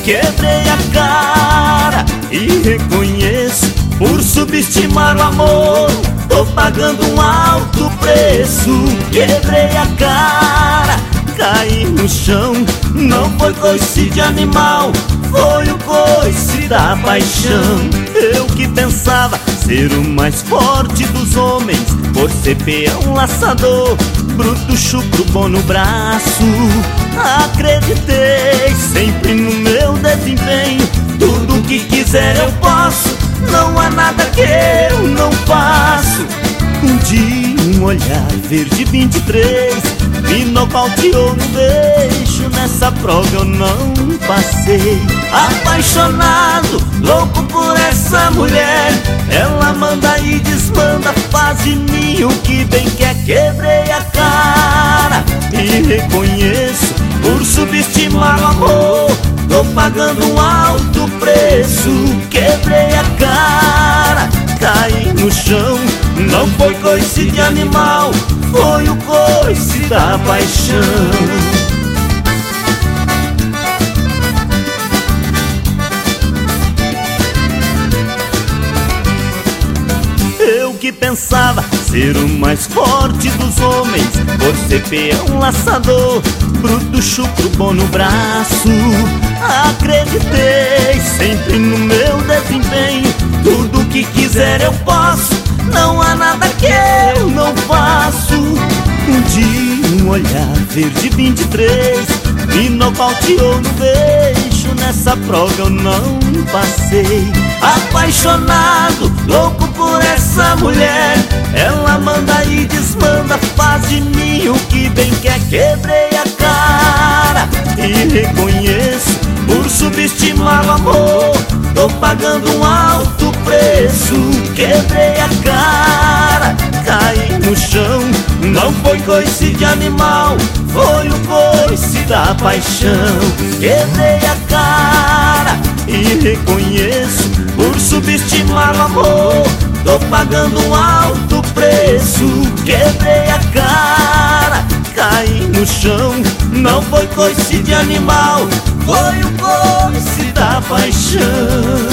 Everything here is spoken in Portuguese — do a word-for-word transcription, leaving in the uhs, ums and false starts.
quebrei a cara e reconheço, por subestimar o amor, tô pagando um alto preço. Quebrei a cara, caí no chão, não foi coice de animal, foi o coice da paixão. Eu que pensava ser o mais forte dos homens, por ser peão laçador, bruto, chucro, bom no braço. Acreditei sempre no meu desempenho, tudo que quiser eu posso, não há nada que eu não faço. Um dia um olhar verde vinte e três me nocauteou no beijo, nessa prova eu não passei. Apaixonado, louco por essa mulher, ela manda e desmanda, faz de mim o que bem quer. Quebrei a cara e reconheço, por subestimar o amor, tô pagando um alto preço. Quebrei a cara, caí no chão, não foi coice de animal, foi o coice da paixão. Eu que pensava ser o mais forte dos homens, por ser peão laçador, bruto, chucro, bom no braço. Acreditei sempre no meu desempenho, tudo que quiser eu posso, não há nada que eu não faço. Um dia um olhar verde vinte e três me nocauteou no beijo, nessa prova eu não passei. Apaixonado, louco por essa mulher, ela manda e desmanda, faz de mim o que bem quer. Quebrei a cara e reconheço, por subestimar o amor, tô pagando um alto preço. Quebrei a cara, caí no chão, não foi coice de animal, foi o coice da paixão. Quebrei a cara e reconheço, por subestimar o amor, tô pagando um alto preço. Quebrei a cara, caí no chão, não foi coice de animal, foi o coice da paixão.